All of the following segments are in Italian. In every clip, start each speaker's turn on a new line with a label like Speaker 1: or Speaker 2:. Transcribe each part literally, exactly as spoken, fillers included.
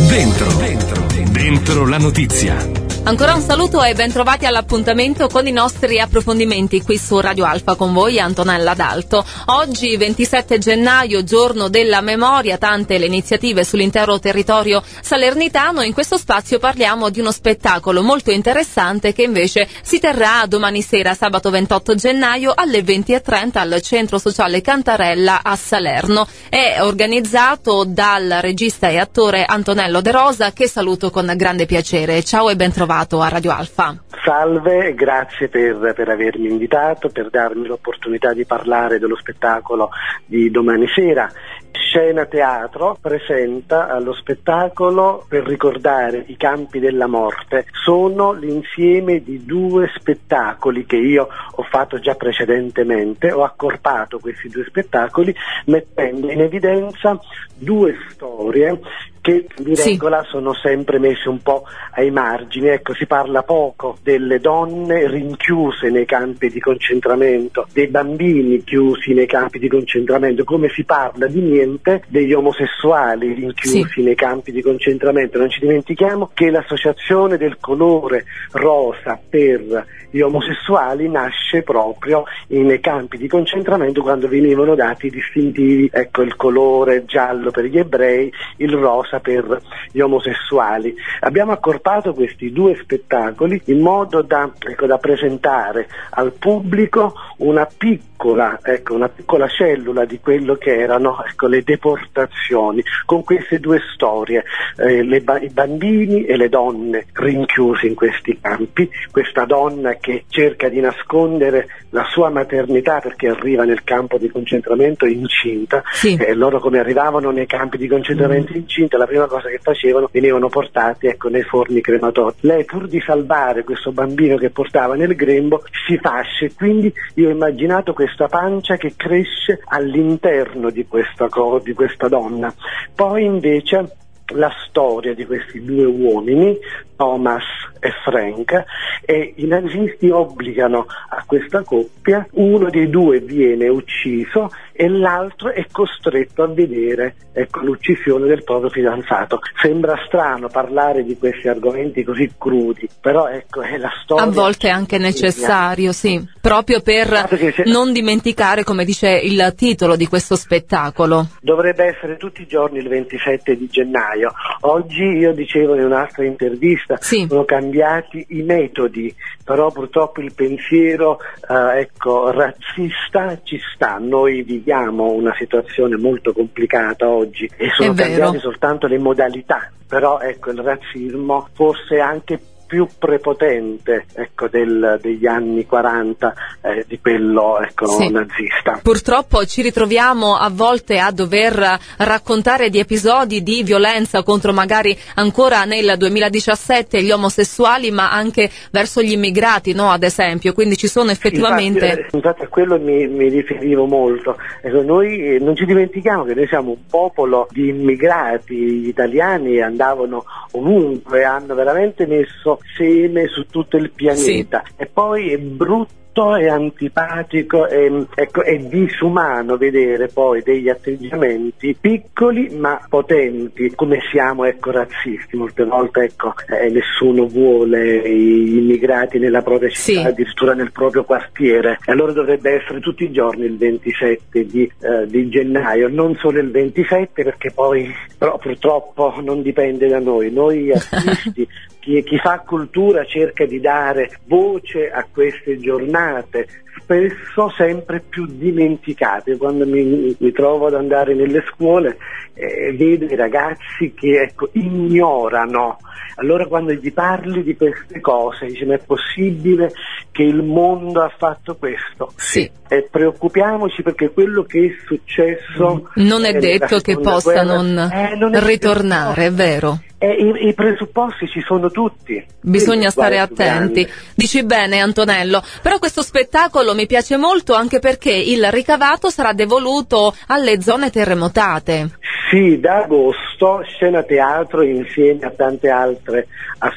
Speaker 1: Dentro, dentro, dentro la notizia.
Speaker 2: Ancora un saluto e ben trovati all'appuntamento con i nostri approfondimenti qui su Radio Alfa. Con voi Antonella D'Alto. Oggi ventisette gennaio, giorno della memoria, tante le iniziative sull'intero territorio salernitano. In questo spazio parliamo di uno spettacolo molto interessante che invece si terrà domani sera, sabato ventotto gennaio alle venti e trenta al Centro Sociale Cantarella a Salerno. È organizzato dal regista e attore Antonello De Rosa, che saluto con grande piacere. Ciao e ben trovato a Radio Alfa.
Speaker 3: Salve, grazie per, per avermi invitato, per darmi l'opportunità di parlare dello spettacolo di domani sera. Scena Teatro presenta lo spettacolo per ricordare i campi della morte. Sono l'insieme di due spettacoli che io ho fatto già precedentemente. Ho accorpato questi due spettacoli mettendo in evidenza due storie che di regola sì. sono sempre messe un po' ai margini. Ecco, si parla poco delle donne rinchiuse nei campi di concentramento, dei bambini chiusi nei campi di concentramento, come si parla di niente degli omosessuali rinchiusi sì. nei campi di concentramento. Non ci dimentichiamo che l'associazione del colore rosa per gli omosessuali nasce proprio nei campi di concentramento, quando venivano dati i distintivi, ecco, il colore giallo per gli ebrei, il rosa per gli omosessuali. Abbiamo accorpato questi due spettacoli in modo da, ecco, da presentare al pubblico una piccola, ecco, una piccola cellula di quello che erano, ecco, le deportazioni, con queste due storie, eh, le ba- i bambini e le donne rinchiusi in questi campi, questa donna che cerca di nascondere la sua maternità perché arriva nel campo di concentramento incinta, sì. e loro come arrivavano nei campi di concentramento mm. incinta, la prima cosa che facevano, venivano portati, ecco, nei forni crematori. Lei, pur di salvare questo bambino che portava nel grembo, si fascia, quindi io ho immaginato questa pancia che cresce all'interno di questa, co- di questa donna. Poi invece la storia di questi due uomini, Thomas e Frank, e i nazisti obbligano a questa coppia, uno dei due viene ucciso e l'altro è costretto a vedere, ecco, l'uccisione del proprio fidanzato. Sembra strano parlare di questi argomenti così crudi, però ecco, è la storia.
Speaker 2: A volte è anche necessario, sì, proprio per se... non dimenticare, come dice il titolo di questo spettacolo.
Speaker 3: Dovrebbe essere tutti i giorni il ventisette di gennaio. Oggi, io dicevo in un'altra intervista, sì. sono cambiati i metodi, però purtroppo il pensiero eh, ecco, razzista ci sta. Noi viviamo una situazione molto complicata oggi e sono cambiate soltanto le modalità, però ecco, il razzismo forse anche più prepotente, ecco, del, degli anni quaranta, eh, di quello, ecco, sì. nazista.
Speaker 2: Purtroppo ci ritroviamo a volte a dover raccontare di episodi di violenza contro magari ancora nel duemiladiciassette gli omosessuali, ma anche verso gli immigrati, no, ad esempio, quindi ci sono effettivamente...
Speaker 3: Sì, infatti, infatti a quello mi, mi riferivo molto. Ecco, noi eh, non ci dimentichiamo che noi siamo un popolo di immigrati. Gli italiani andavano ovunque, hanno veramente messo seme su tutto il pianeta, sì. e poi è brutto, è antipatico, è, ecco, è disumano vedere poi degli atteggiamenti piccoli ma potenti, come siamo, ecco, razzisti molte volte, ecco, eh, nessuno vuole gli immigrati nella propria città, sì. addirittura nel proprio quartiere, e allora dovrebbe essere tutti i giorni il ventisette di, eh, di gennaio, non solo il ventisette, perché poi però purtroppo non dipende da noi, noi artisti Chi, chi fa cultura cerca di dare voce a queste giornate, spesso sempre più dimenticate. Quando mi, mi trovo ad andare nelle scuole eh, vedo i ragazzi che, ecco, ignorano. Allora quando gli parli di queste cose dice: ma è possibile che il mondo ha fatto questo?
Speaker 2: Sì.
Speaker 3: E preoccupiamoci, perché quello che è successo
Speaker 2: non è detto che possa guerra, non, eh, non ritornare, è vero.
Speaker 3: E i, i presupposti ci sono tutti.
Speaker 2: Bisogna stare attenti. Dici bene, Antonello. Però questo spettacolo mi piace molto anche perché il ricavato sarà devoluto alle zone terremotate.
Speaker 3: Sì, da agosto Scena Teatro, insieme a tante altre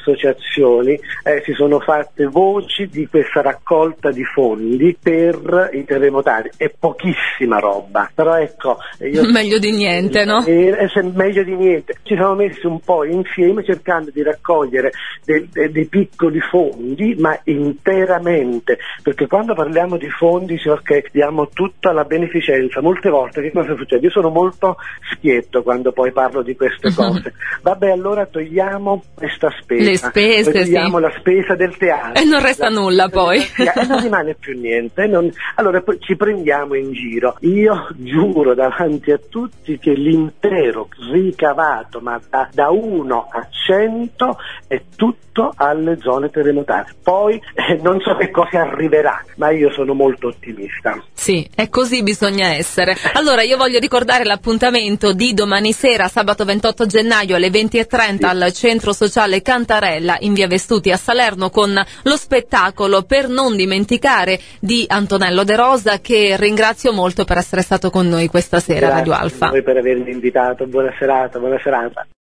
Speaker 3: associazioni, eh, si sono fatte voci di questa raccolta di fondi per i terremotati, è pochissima roba, però ecco io,
Speaker 2: meglio di niente, no?
Speaker 3: È, è meglio di niente. Ci siamo messi un po' insieme cercando di raccogliere dei, dei, dei piccoli fondi, ma interamente, perché quando parliamo di fondi, signor, che diamo tutta la beneficenza, molte volte che cosa succede? Io sono molto schietto quando poi parlo di queste cose. Vabbè, allora togliamo questa spesa,
Speaker 2: le spese,
Speaker 3: togliamo
Speaker 2: sì.
Speaker 3: la spesa del teatro
Speaker 2: e non resta
Speaker 3: la
Speaker 2: nulla poi
Speaker 3: e non rimane più niente, non... allora poi ci prendiamo in giro. Io giuro davanti a tutti che l'intero ricavato, ma da, da uno a cento, è tutto alle zone terremotate. Poi eh, non so che cosa arriverà, ma io sono molto ottimista.
Speaker 2: Sì, è così bisogna essere. Allora io voglio ricordare l'appuntamento di domani sera, sabato ventotto gennaio alle venti e trenta, sì, al Centro Sociale Cantarella in via Vestuti a Salerno, con lo spettacolo Per non dimenticare di Antonello De Rosa, che ringrazio molto per essere stato con noi questa sera.
Speaker 3: Grazie
Speaker 2: Radio Alfa.
Speaker 3: a voi per avermi invitato, buona serata, buona serata.